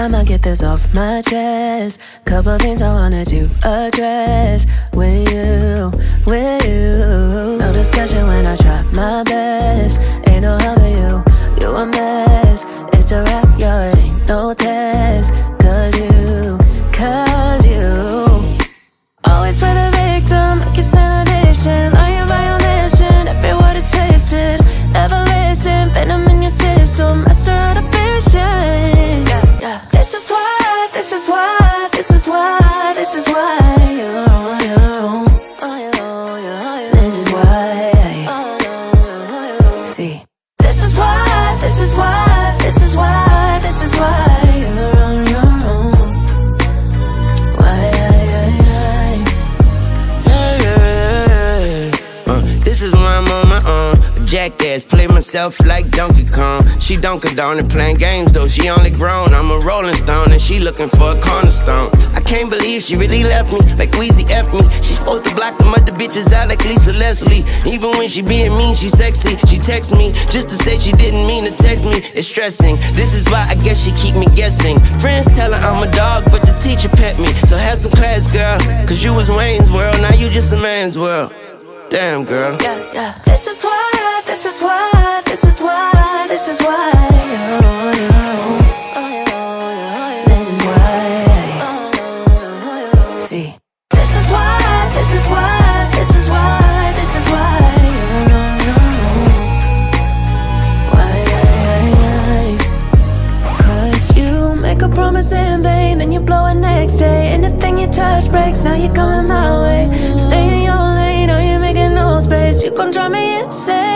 I'ma get this off my chest. Couple things I wanted to address with you. No discussion when I try my best. Ain't no helping you, you a mess. It's a rap, yo, it ain't no test. Cause you always play the victim, like it's an addiction. Lying by your mission, every word is twisted. Never listen, venom in your system, master of the vision. This is why, this is why, this is why, this is why this is why. See, this is why, this is why, this is why, this is why you're on your own. This is why I'm on my own. A jackass, play myself like Donkey Kong. She don't condone it, playing games though. She only grown. I'm a Rolling Stone and she looking for a cornerstone. I can't believe she really left me like Weezy F me. She supposed to block them other bitches out like Lisa Leslie. Even when she being mean, she sexy. She text me just to say she didn't mean to text me. It's stressing. This is why I guess she keep me guessing. Friends tell her I'm a dog, but the teacher pet me. So have some class, girl. Cause you was Wayne's World, now you just a man's world. Damn, girl. This is why, this is why, this is why, this is why you're on your own. This is why. See, this is why, this is why, this is why, this is why you're on your own. Why? Cause you make a promise in vain, then you blow it next day. Anything you touch breaks, now you're coming my way. Stay in your lane, or you're making no space. You gon' drive me insane.